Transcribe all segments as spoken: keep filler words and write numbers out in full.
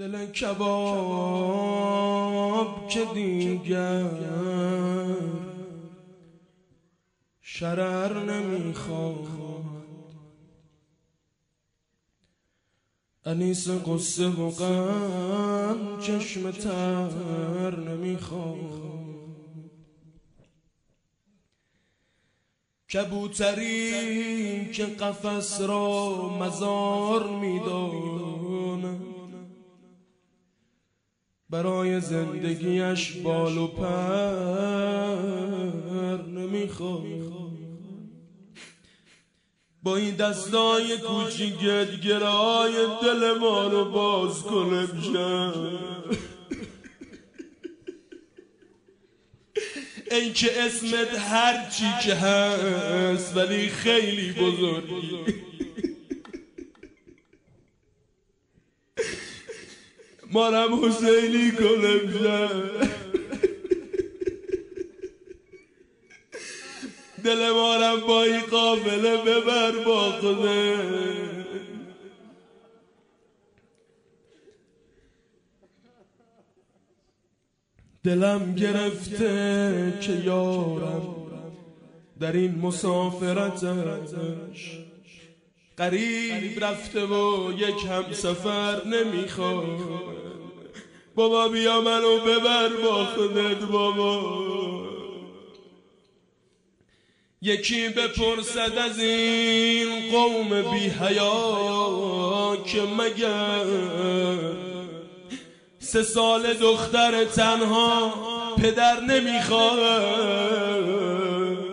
دل کباب که دیگر شرر نمیخواد، انیس قصه و غم چشم تر نمیخواد. کبوتری که قفس را مزار میداند، برای زندگیش بال و پر نمیخواد. با این دستای کوچیکت گرای دل ما رو باز کنه بشن، ای که اسمت هر چی که هست ولی خیلی بزرگی. مارم حسینی کنه بشن، دل مارم با این قافله ببر با خوده. دلم گرفته که یارم در این مسافرتش قریب رفته و یک همسفر نمیخواد. بابا بیا منو ببر با خودت بابا. یکی بپرسد از این قوم بی حیا که مگر سه سال دختر تنها پدر نمیخواد.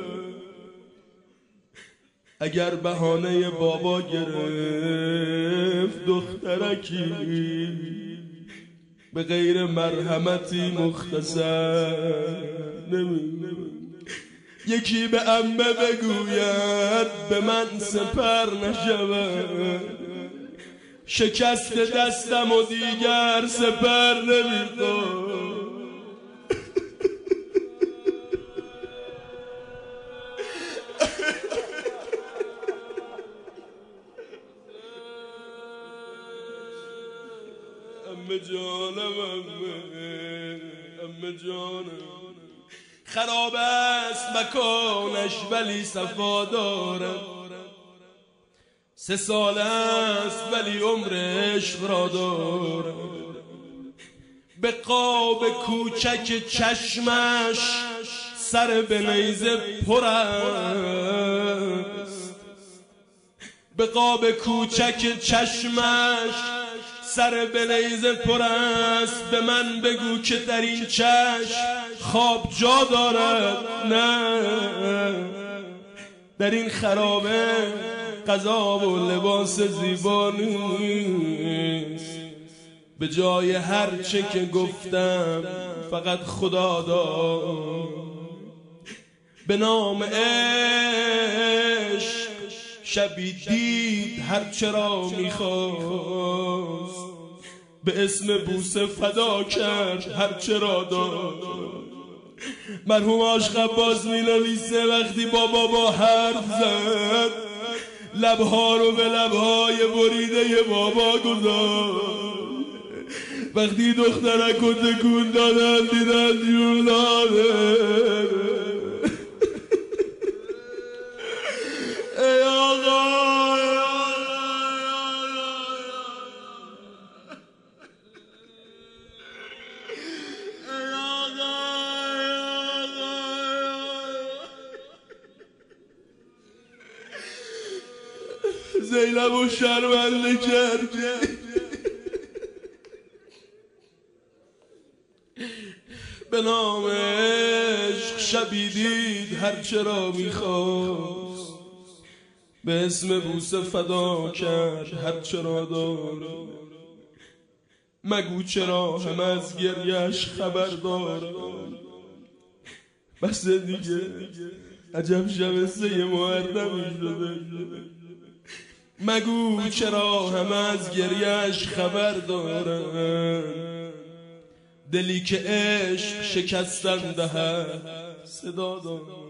اگر بهانه بابا گرفت دخترکی به غیر مرحمتی مختصر نمیخواد. یکی به عمه بگوید به من سپر نشود، شکست دستم و دیگر سپر نمیخواد. عمه جانم عمه عمه جانم، خراب است مکانش ولی صفا دارد. سه سال است ولی عمر عشق را دارد. به قاب کوچک چشمش سر به نیزه پر است. به قاب کوچک چشمش سر به نیزه پر است. به من بگو که در این چشم خواب جا دارد. نه، در این خرابه غذا و لباس زیبا نیست. به جای هر چه که گفتم فقط خدا داد. به نام عشق شبی دید هر چرا میخواست. به اسم بوسه فدا کرد هر چرا داد. مرحوم عاشق عباس می‌نویسه وقتی با بابا حرف زد لبها رو به لبهای بریده بابا گذاشت. وقتی دخترک رو تکون دادن دیدن جون داده. ای آقا زینب و شرمنده کرد. به نام عشق شبی دید هر چرا میخواست. به اسم بوسه فدا کرد هر چرا دارد. مگو چرا هم از گریش خبر دارد. بس دیگه عجب شب سه محرمی شده. مگو چرا هم از گریش خبر دارن. دلی که عشق شکستن دهد صدا دارد.